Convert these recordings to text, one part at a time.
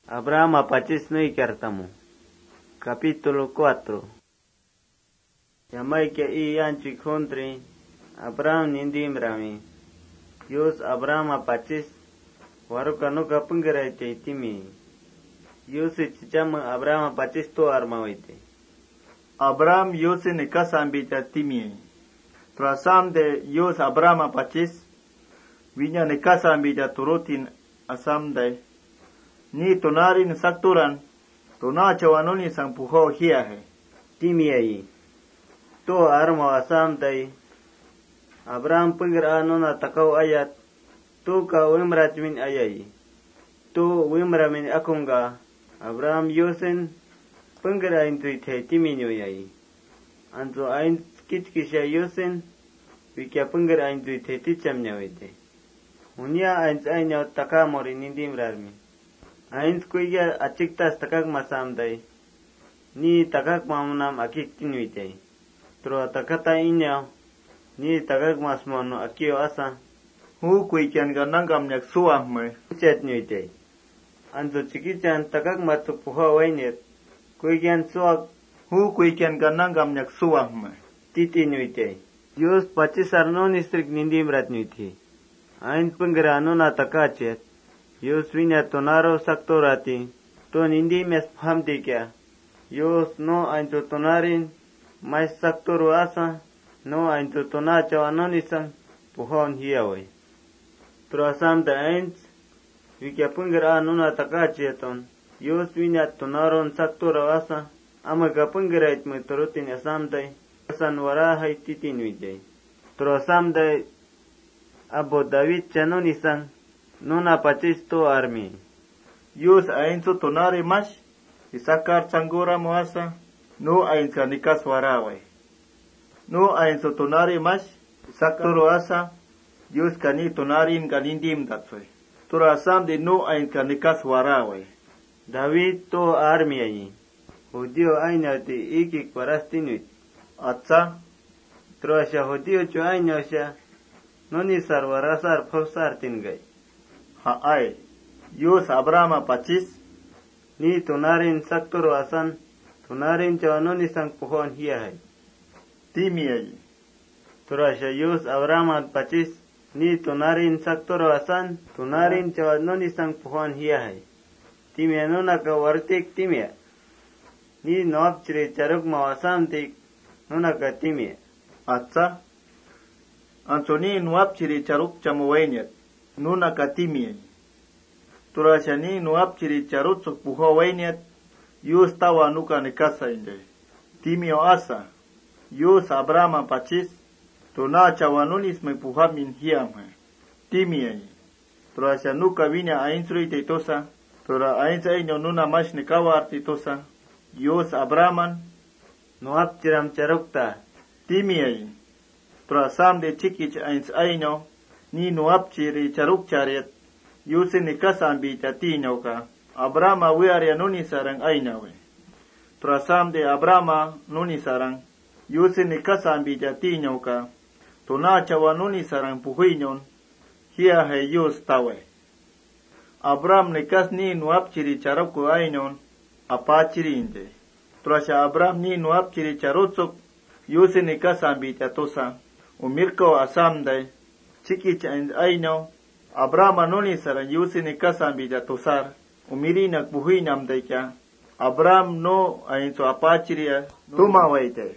Abraham apachis no ikartamu. Capítulo 4. Yamay que iyanchi country. Abraham nindimrami. Yus Abraham apachis. Waruka nuka pungeraite timi. Yus chichama Abraham apachis to armawaite. Abraham yus ne kasambita timi. Trasam de yus Abraham apachis. Vinya ne kasambita turutin asam de. Ni tonarin sakturan. Tona chawanoni sampuho hiahe. Timi aí. To arma asam de. Abraham pungera nona takau ayat. Tu ka wimratmin ayai. Tu wimramin akunga. Abraham yusen pungera intuite timinyo yai. Anto ain kitkisha yusen. Wikya pungera intuite tichamnya wete. Unia ain ainyo takamori nindimrarmi. Ain kuiga achiktas takak masamdai. Ni takak mamunam akik tinuite. Tro takata inyo. Ni takak masmono akio asa. Hu kuikian ganangam nyak suah me. Chet nuite. Anto chikichan takak matuk puha wainet. Kuikian suak. Hu kuikian ganangam nyak suah me. Titi nuite. Yus pachisar no nistrik nindimrat nuite. Ain pengerano na takachet. Yus vinya tonaro saktorati. To nindimes phamti kya. Yus no ain to tonarin. Mais saktoru asa. No ain to tonacha anonisam. Puhon hiawai. Trasam da ains. Vikya pengerano na takacheton. Yus vinya tonaron saktoru asa. Amaga pengerait me torutin asam day. Asan wara hai titin vijay. Trasam day. Abo David chanonisan. Nuna pachisto armi. Yus ainso tonare mash. Isakar changora moasa. No ainsa nikas warawai. No ainso tonare mash. Isakaro asa. Yus kani tonarin ganindim datsoy. Turasam de no ainsa nikas warawai. David to armi ayi. Judio ainati ikik parastinuit. Atsa. Troasha judio cho ainosha. Noni sarwarasar phosar tingay. Haai. Yus Abraham pachis. Ni tunarin saktoro asan. Tunarin chawanoni sang puhon hiyahay. Timiay. Turasha yus Abraham pachis. Ni tunarin saktoro asan. Tunarin chawanoni sang puhon hiyahay. Timia nuna ka wartik timia. Ni noab chire charuk mawasam tik. Nuna ka timia. Atsa. Antoni nuap chiri charuk chamuwainyat. Nuna katimi. Turashani nuap chiri charuk suk puho wainyat. Yus tawa nuka nikasa inde. Timio asa. Yus Abraham pachis. Tuna chawanunis me puhamin hiam. Timi. Turasha nuka vinya ainsrui teitosa. Tura ainsa inyo nuna mash nikawa artitosa. Yus Abraham. Nuap chiram charukta. Timi. Trasam de chikich ains aino, ni nuap chiri charuk chariat, yusin nikasam bita tino ka, Abrama wiarya nuni sarang ainawe. Trasam de Abrama nuni sarang, yusin nikasam bita tino ka, tunachawa nuni sarang puhuinyon, hiya he yus tawe. Abram nikas ni nuap chiri charuku ainon, apa chiri inde. Trasha Abram ni nuap chiri charutsuk, yusin nikasam bita tosa. Umirko asamday, chikich aino, Abraham nuni sarang yusi nikasam bija tosar, umirinak buhinam daikya, Abraham no ainso apachiria, tuma waite.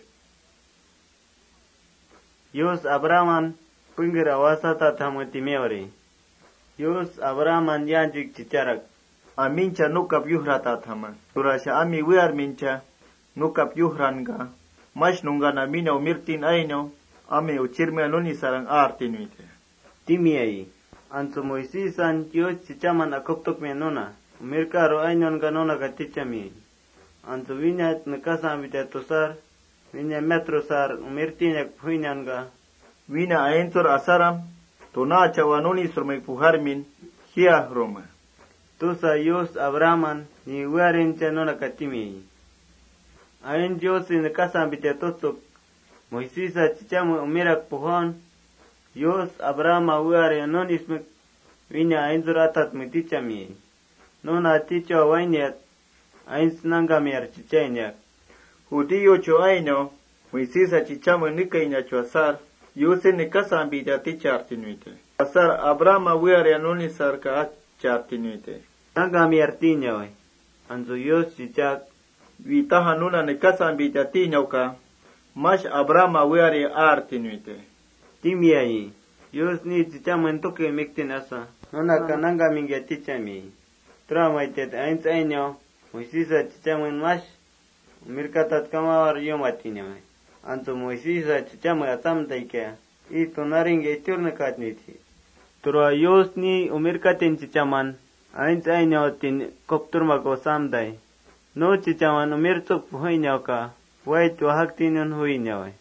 Yus Abraman pungira wasata thamutimeori. Yus Abraman yanjik chicharak. Amincha nukap yuhrata thama, turasha ami wiar mincha, nukap yuhranga, mash nungana mina umirtin aino, ame uchirme nuni sarang artinuite. Timiai. Anso Moisisan Yus chichaman akuptok menona. Umirkaro ainon ganona katichami. Anso vinyat nakasam vita tosar. Vinya metrosar umirtinak puinanga. Vina aintor asaram. Tona chawanuni surmay puharmin. Hiya roma. Tusa Yus Abraman ni wearin chanona katimi. Ain Yus nakasam vita tosok. Moisisa chichamu umirak puhon. Yus Abraham aware anonismek vinya ainzuratat metichami. nuna ticho wainet, ains nangamiar chicheniak. Judío choaino, Moisés chichamo nikainya chuasar, Yuse nikasan bida tichartinuite. Asar Abraham wiare anuni sarka chartinuite. Nangamiar tiñoy, anzu Yos chichak, Vitaha nuna nikasan bida tiñoka, Mash Abraham wiare artinuite. Timiai, Yos ni chichamo entoke mektinasa, nuna kanangamingia tichami. Tramaitet ains año, Moisés chichamo en mash, mirkatat kamawar yomatinamay. Anto Moisés chichamo atamtaike, y tonaringe churnakatniti. Tura Yos ni umirkatin chichaman, ains año tin kopturmako samday. No chichaman umirtuk puhuinyawka, wait wahaktinun huinyaway.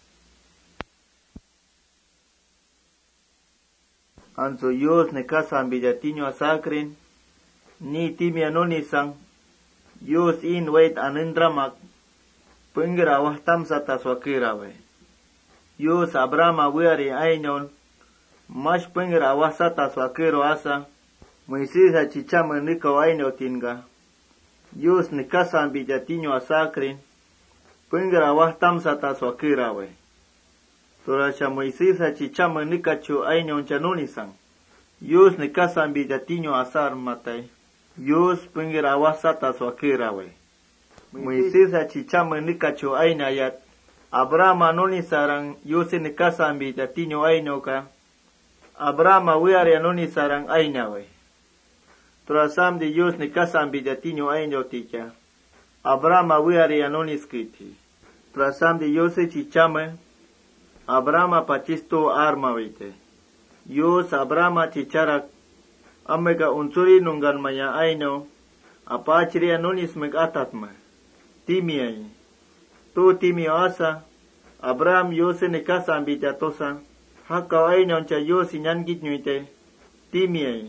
Anso Yos nekasan bidatiño asakrin, ni timia nonisang, Yos in wait anindramak, pungira wahtam sata swakirawe. Yos Abraham wiari ainon, mash pungira wahsata swakiro asa, Moisés chichama nika aino tinga. Yos nikasan bidatiño asakrin, pungira wahtam sata swakirawe. Torasha Moisés chichama nika chu ainon chanunisang. Yos nikasan bidatiño asar matay. Yos pungira wahsata swakirawe. Moisés chichama nikachu ainayat. Abraham anonisarang Yos nikasan bidatiño ainoka. Abraham wiari anonisarang ainawe. Torasam de Yos nikasan bidatiño aino ticha. Abraham wiari anoniskiti. Torasam de Yos chichama. Abraham pachisto arma vite. Yos Abraham chicharak. Amega unsuri nungan maya aino. Apachiri anonis meg atatma. Timiai. Tu timi asa. Abraham Yose nikasan bidatosa. Haka aino cha Yos inangit nyuite. Timiai.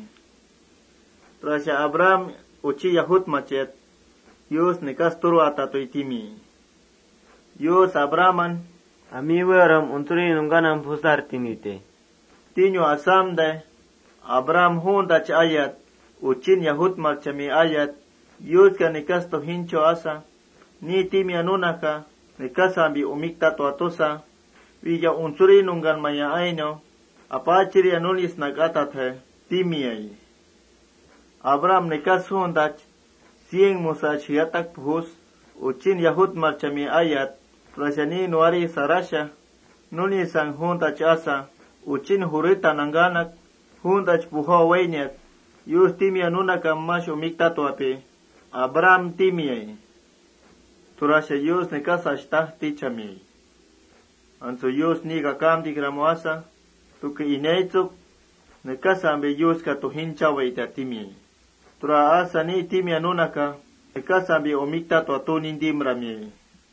Rasha Abraham uchi yahut machet. Yos nikas turu atatoi timi. Yos Abrahaman. Ami weram unsuri nunganam pusartinite. Tinyo asamde. Abraham hundach ayat. Uchin yahut marchami ayat. Yos ka nikas to hincho asa. Ni timi anunaka. Nikasa bi umikta to atosa. Villa unsuri nungan maya aino. Apachiri anulis nagatat he. Timi ay. Abraham nikas hundach. 100 musach yatak puhus. Uchin yahut marchami ayat. Rashani nuari sarasha. Nuni sang hundach asa. Uchin hurita nanganak. Hundach puho wainyat. Yus timi anunaka mash umikta to ape. Abraham timi ay. Turasha Yus nikas ashtah tichami. Anso Yus niga kam digramoasa. Tuke inaitzuk. Nikasambe Yus ka tuhincha waita timi. Tura asa ni timi anunaka. Nikasambe umikta to atunin dimrami.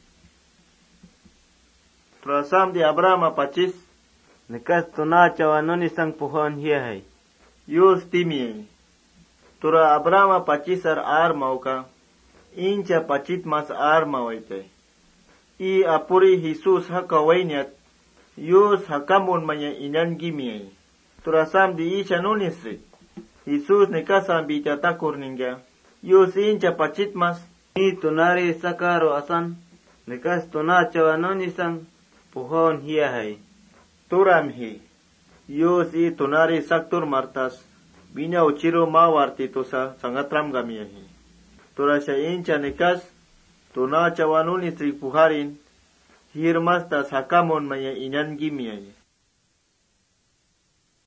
Tura samdi Abraham pachis. Nikas tunacha wanonisang puhon hiyahay. Yus timi. Tura Abraham pachisar armauka. Incha pachit mas armawaite. I apuri Jesus haka wainyat. Yus hakamun maya inan gimiay. Tura samdi isha nunisri. Jesus nikasan bitatakur ninga. Yus incha pachit mas. Ni tunari sakaro asan. Nikas tunacha wanonisang puhon hiyahay. Turamhi. Yus i tunari saktur martas. Bina uchiro mawarti tosa sangatram gamiyahi. Turasha incha nikas. Tunacha wanunisri puharin. Hirmastas hakamon maya inan gimiyahi.